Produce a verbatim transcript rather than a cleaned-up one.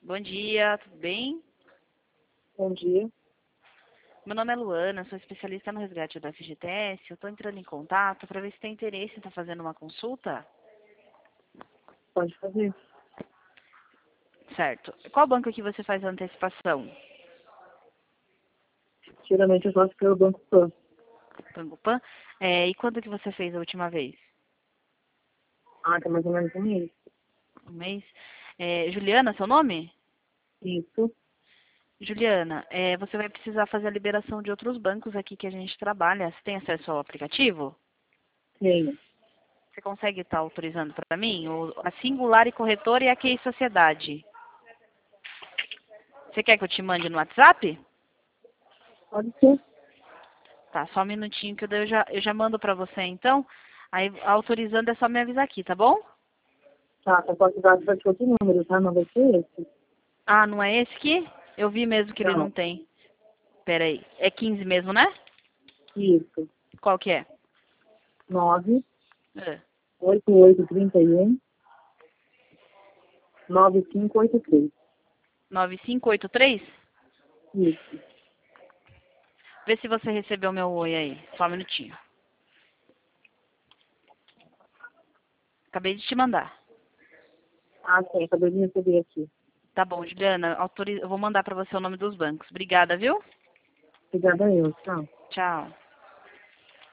Bom dia, tudo bem? Bom dia. Meu nome é Luana, sou especialista no resgate da F G T S. Eu estou entrando em contato para ver se tem interesse em estar fazendo uma consulta. Pode fazer. Certo. Qual banco que você faz a antecipação? Geralmente eu faço pelo Banco Pan. Banco Pan? É, e quando que você fez a última vez? Ah, tá mais ou menos um mês. Um mês? É, Juliana, seu nome? Isso. Juliana, é, você vai precisar fazer a liberação de outros bancos aqui que a gente trabalha. Você tem acesso ao aplicativo? Tenho. Você consegue estar autorizando para mim? O, a Singular e Corretora e a Key Sociedade. Você quer que eu te mande no WhatsApp? Pode ser. Tá, só um minutinho que eu, daí eu já, eu já mando pra você então. Aí autorizando é só me avisar aqui, tá bom? Tá, eu posso dar para outro número, tá? Não vai ser esse? Ah, não é esse aqui? Eu vi mesmo que ele não Não. tem. Pera aí. É quinze mesmo, né? Isso. Qual que é? Nove É. oito oito três um nove cinco oito três. nove cinco oito três? Isso. Vê se você recebeu meu oi aí. Só um minutinho. Acabei de te mandar. Ah, sim. Acabei de receber aqui. Tá bom, Juliana. Autoriza... Eu vou mandar pra você o nome dos bancos. Obrigada, viu? Obrigada eu. Tchau. Tchau.